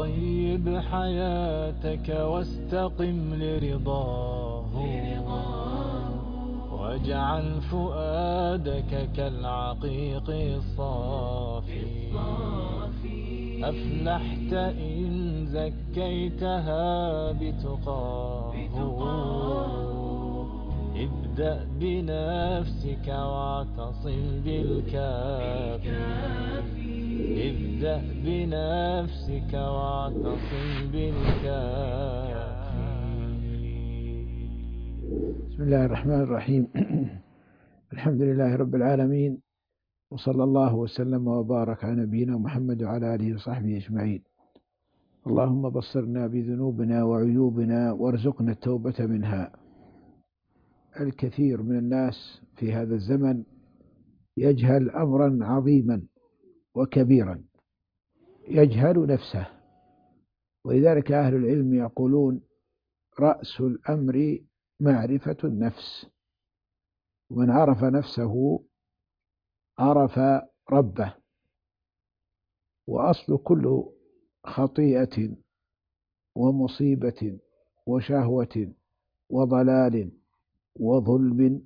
طيب حياتك واستقم لرضاه، واجعل فؤادك كالعقيق الصافي. أفلحت إن زكيتها بتقاه. ابدأ بنفسك واعتصم بالكافي. ابدأ بنفسك واعتصم بالكافي. بسم الله الرحمن الرحيم. الحمد لله رب العالمين، وصلى الله وسلم وبارك على نبينا محمد وعلى آله وصحبه أجمعين. اللهم بصرنا بذنوبنا وعيوبنا وارزقنا التوبة منها. الكثير من الناس في هذا الزمن يجهل أمرا عظيما وكبيرا، يجهل نفسه، ولذلك أهل العلم يقولون رأس الأمر معرفة النفس، ومن عرف نفسه عرف ربه. وأصل كل خطيئة ومصيبة وشهوة وضلال وظلم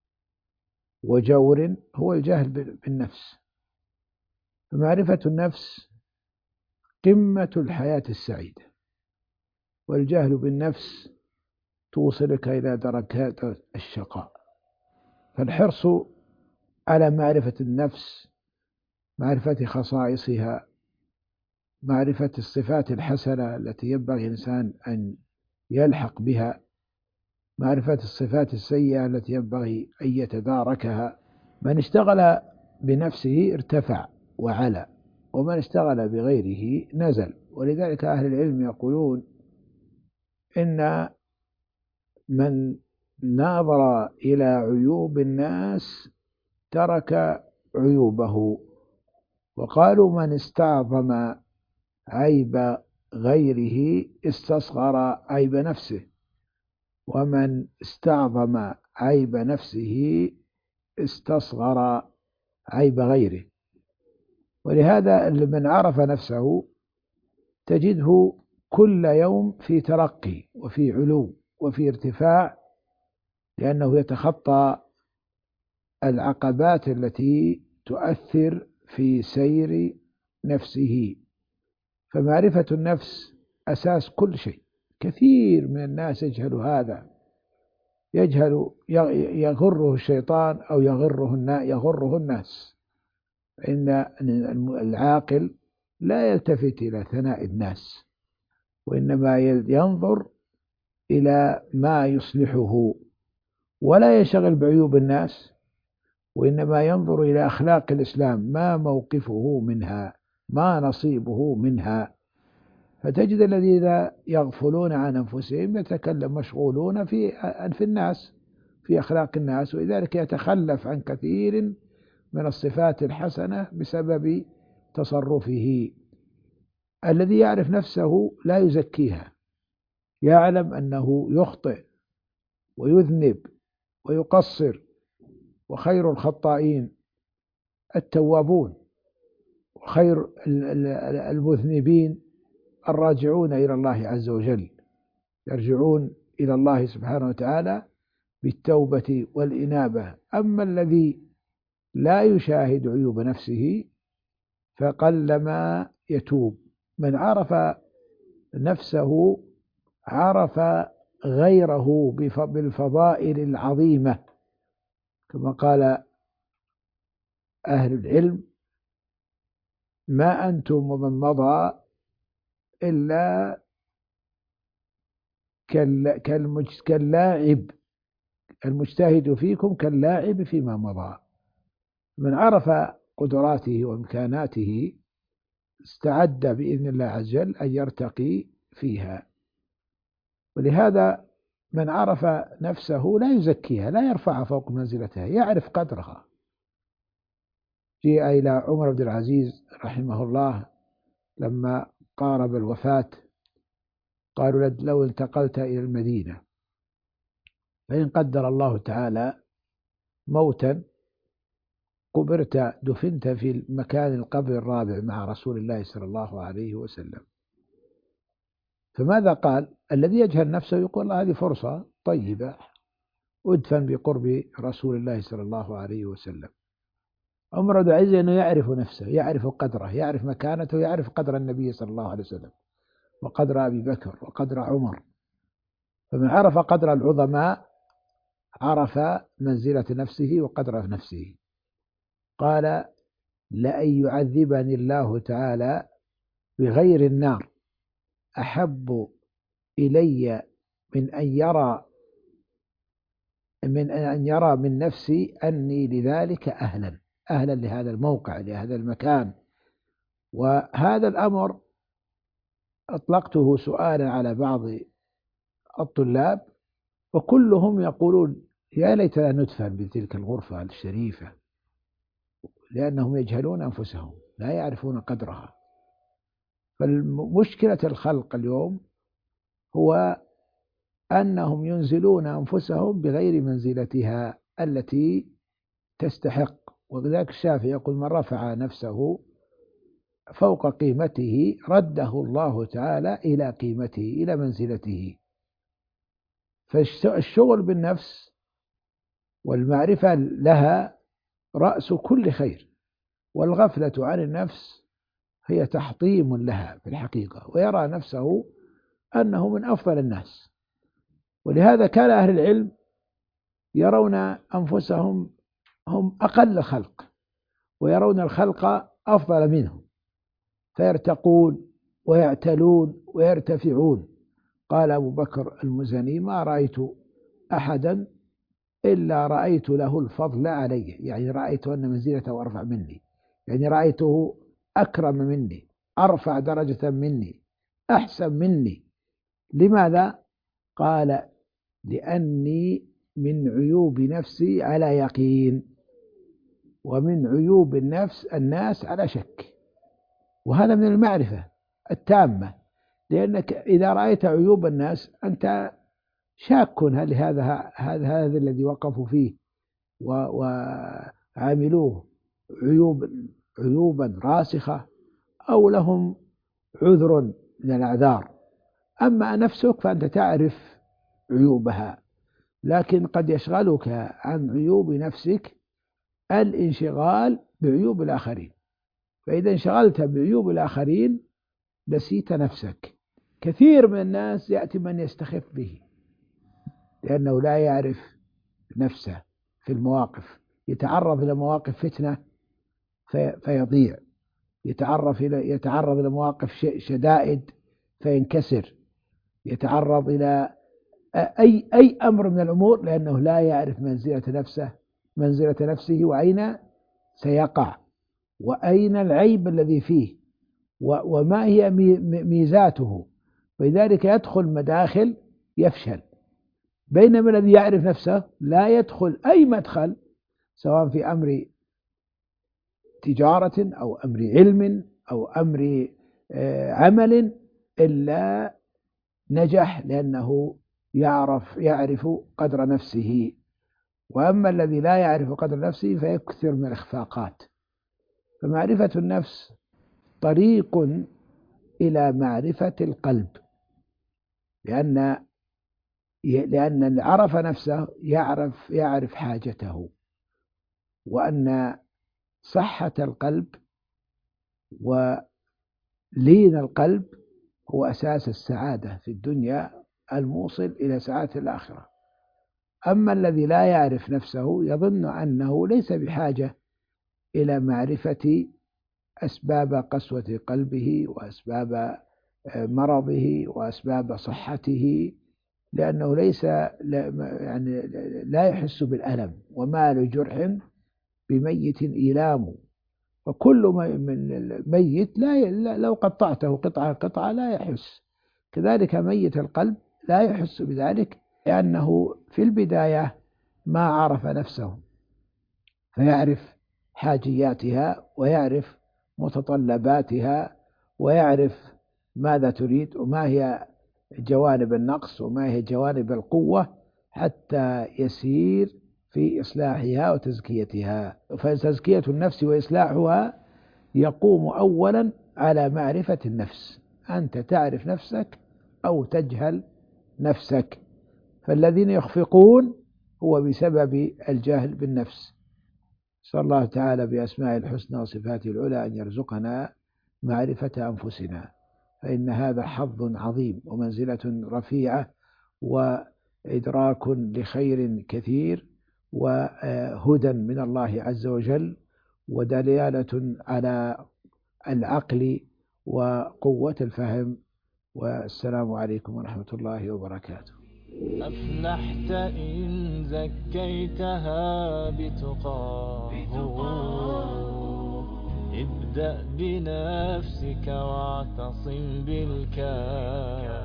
وجور هو الجهل بالنفس. فمعرفة النفس قمة الحياة السعيدة، والجهل بالنفس توصلك إلى دركات الشقاء. فالحرص على معرفة النفس، معرفة خصائصها، معرفة الصفات الحسنة التي ينبغي الإنسان أن يلحق بها، معرفة الصفات السيئة التي ينبغي أن يتداركها. من اشتغل بنفسه ارتفع وعلى، ومن اشتغل بغيره نزل. ولذلك أهل العلم يقولون إن من ناظر إلى عيوب الناس ترك عيوبه، وقالوا من استعظم عيب غيره استصغر عيب نفسه، ومن استعظم عيب نفسه استصغر عيب غيره. ولهذا من عرف نفسه تجده كل يوم في ترقي وفي علو وفي ارتفاع، لأنه يتخطى العقبات التي تؤثر في سير نفسه. فمعرفة النفس أساس كل شيء. كثير من الناس يجهل هذا، يغره الشيطان أو يغره الناس. إن العاقل لا يلتفت إلى ثناء الناس، وإنما ينظر إلى ما يصلحه، ولا يشغل بعيوب الناس، وإنما ينظر إلى أخلاق الإسلام، ما موقفه منها، ما نصيبه منها. فتجد الذين يغفلون عن أنفسهم يتكلم مشغولون في الناس، في أخلاق الناس، ولذلك يتخلف عن كثير من الصفات الحسنة بسبب تصرفه. الذي يعرف نفسه لا يزكيها، يعلم أنه يخطئ ويذنب ويقصر، وخير الخطائين التوابون، وخير المذنبين الراجعون إلى الله عز وجل، يرجعون إلى الله سبحانه وتعالى بالتوبة والإنابة. أما الذي لا يشاهد عيوب نفسه فقلما يتوب. من عرف نفسه عرف غيره بالفضائل العظيمة، كما قال أهل العلم: ما أنتم ومن مضى إلا كاللاعب، المجتهد فيكم كاللاعب فيما مضى. من عرف قدراته وإمكاناته استعد بإذن الله عز وجل أن يرتقي فيها. ولهذا من عرف نفسه لا يزكيها، لا يرفع فوق منزلتها، يعرف قدرها. جيء إلى عمر بن العزيز رحمه الله لما قارب الوفاة، قالوا لو انتقلت إلى المدينة فإن قدر الله تعالى موتا قبرت دفنت في مكان القبر الرابع مع رسول الله صلى الله عليه وسلم. فماذا قال؟ الذي يجهل نفسه يقول هذه فرصة طيبة أدفن بقرب رسول الله صلى الله عليه وسلم. عمر بن العزيز أنه يعرف نفسه، يعرف قدره، يعرف مكانته، يعرف قدر النبي صلى الله عليه وسلم وقدر أبي بكر وقدر عمر. فمن عرف قدر العظماء عرف منزلة نفسه وقدر نفسه. قال لأن يعذبني الله تعالى بغير النار أحب إلي من أن يرى من نفسي أني لذلك أهلا لهذا الموقع، لهذا المكان. وهذا الأمر أطلقته سؤالا على بعض الطلاب، وكلهم يقولون يا ليتنا ندفن بتلك الغرفة الشريفة، لأنهم يجهلون أنفسهم، لا يعرفون قدرها. فالمشكلة الخلق اليوم هو أنهم ينزلون أنفسهم بغير منزلتها التي تستحق. وبذلك الشافعي يقول من رفع نفسه فوق قيمته رده الله تعالى إلى قيمته، إلى منزلته. فالشغل بالنفس والمعرفة لها رأس كل خير، والغفلة عن النفس هي تحطيم لها في الحقيقة، ويرى نفسه أنه من أفضل الناس. ولهذا كان أهل العلم يرون أنفسهم هم أقل الخلق، ويرون الخلق أفضل منهم، فيرتقون ويعتلون ويرتفعون. قال أبو بكر المزني ما رأيت أحدا إلا رأيت له الفضل علي، يعني رأيت أن منزلته أرفع مني، يعني رأيته أكرم مني، أرفع درجة مني، أحسن مني. لماذا؟ قال لأني من عيوب نفسي على يقين، ومن عيوب الناس على شك. وهذا من المعرفة التامة، لأنك إذا رأيت عيوب الناس أنت شاك هل هذا الذي وقفوا فيه وعاملوه عيوبا راسخة أو لهم عذر من الأعذار. أما نفسك فأنت تعرف عيوبها، لكن قد يشغلك عن عيوب نفسك الانشغال بعيوب الآخرين، فإذا انشغلت بعيوب الآخرين نسيت نفسك. كثير من الناس يأتي من يستخف به لأنه لا يعرف نفسه في المواقف، يتعرض إلى مواقف فتنة فيضيع، يتعرض إلى مواقف شدائد فينكسر، يتعرض إلى أي أمر من الأمور لأنه لا يعرف منزلة نفسه وأين سيقع، وأين العيب الذي فيه، وما هي ميزاته. فلذلك يدخل مداخل يفشل. بينما الذي يعرف نفسه لا يدخل أي مدخل، سواء في أمر تجارة أو أمر علم أو أمر عمل، إلا نجح، لأنه يعرف قدر نفسه. وأما الذي لا يعرف قدر نفسه فيكثر من الإخفاقات. فمعرفة النفس طريق إلى معرفة القلب، لأن اللي عرف نفسه يعرف حاجته، وأن صحة القلب ولين القلب هو أساس السعادة في الدنيا الموصل إلى سعادة الآخرة. أما الذي لا يعرف نفسه يظن أنه ليس بحاجة إلى معرفة أسباب قسوة قلبه وأسباب مرضه وأسباب صحته، لأنه ليس يعني لا يحس بالألم، وما لجرح بميت إيلام. فكل من ميت لو قطعته قطعة لا يحس. كذلك ميت القلب لا يحس بذلك، لأنه في البداية ما عرف نفسه، فيعرف حاجياتها ويعرف متطلباتها ويعرف ماذا تريد وما هي جوانب النقص وما هي جوانب القوة، حتى يسير في إصلاحها وتزكيتها. فتزكية النفس وإصلاحها يقوم أولا على معرفة النفس. أنت تعرف نفسك أو تجهل نفسك. فالذين يخفقون هو بسبب الجهل بالنفس. صلى الله تعالى بأسماء الحسنى وصفاته العلى أن يرزقنا معرفة أنفسنا، فإن هذا حظ عظيم ومنزلة رفيعة وإدراك لخير كثير وهدى من الله عز وجل ودلالة على العقل وقوة الفهم. والسلام عليكم ورحمة الله وبركاته. أفلحت إن زكيتها بتقاه، ابدأ بنفسك واعتصم بالكافي.